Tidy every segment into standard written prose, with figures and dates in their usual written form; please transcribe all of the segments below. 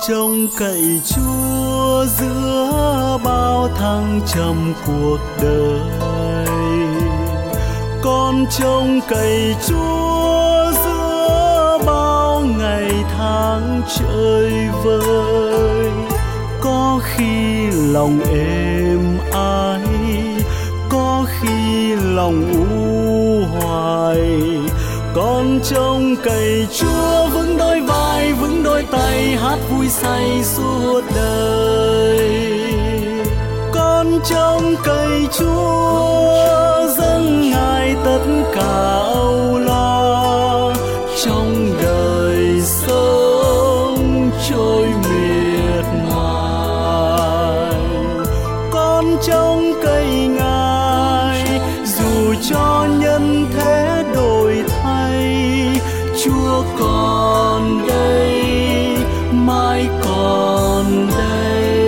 trông cậy Chúa giữa bao thăng trầm cuộc đời. Con trông cậy Chúa giữa bao ngày tháng chơi vơi. Có khi lòng êm ái, có khi lòng u hoài. Con trông cậy Chúa vững đôi vai, vững đôi tay, hát vui say suốt đời. Con trông cậy Chúa dâng Ngài tất cả âu lo. Trong đời sống trôi miệt mài, con trông cậy Ngài dù cho nhân thế đổi thay. Chúa còn đây, mãi còn đây.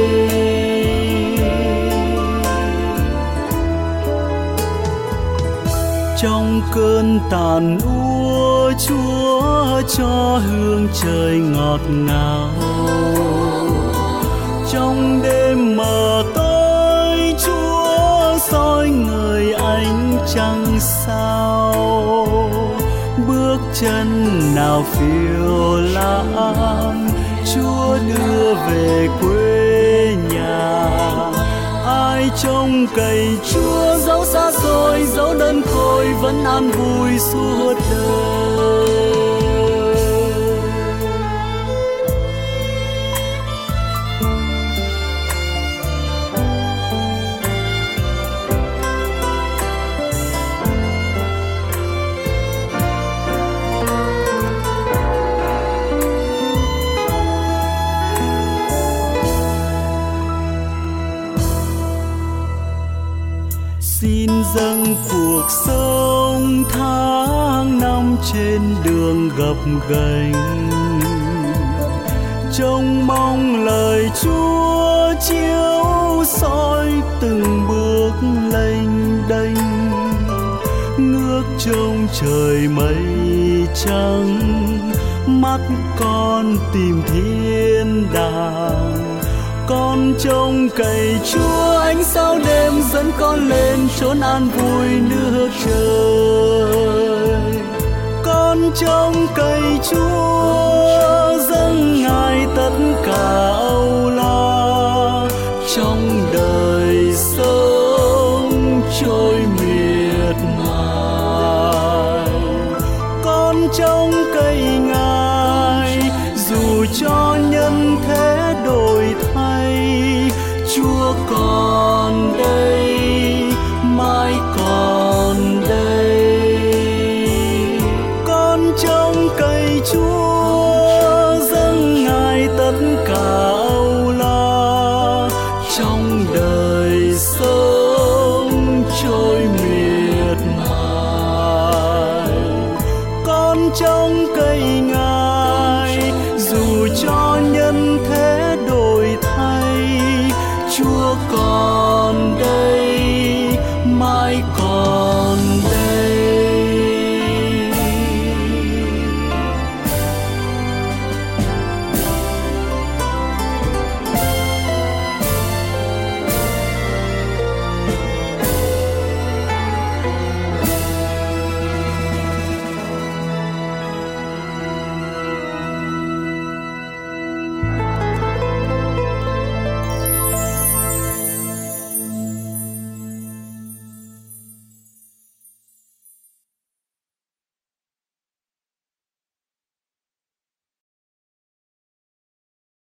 Trong cơn tàn úa, Chúa cho hương trời ngọt ngào. Trong đêm mờ tối, Chúa soi người ánh trăng sao. Bước chân nào phiêu lãng, Chúa đưa về quê nhà. Ai trông cậy Chúa dẫu xa xôi, dẫu đơn côi, vẫn an vui suốt đời. Xin dâng cuộc sống tháng năm trên đường gập ghềnh, trông mong lời Chúa chiếu soi từng bước lênh đênh. Ngước trông trời mây trắng, mắt con tìm thiên đàng. Con trông cậy Chúa ánh sao đêm dẫn con lên chốn an vui nước trời. Con trông cậy Chúa dâng Ngài tất cả âu lo. Trong đời sống trôi miệt mài, con trông cậy Ngài dù cho nhân thế đổi thay. Chúa còn đây, mãi còn đây. Con trông cậy Chúa dâng Ngài tất cả âu lo. Trong đời sống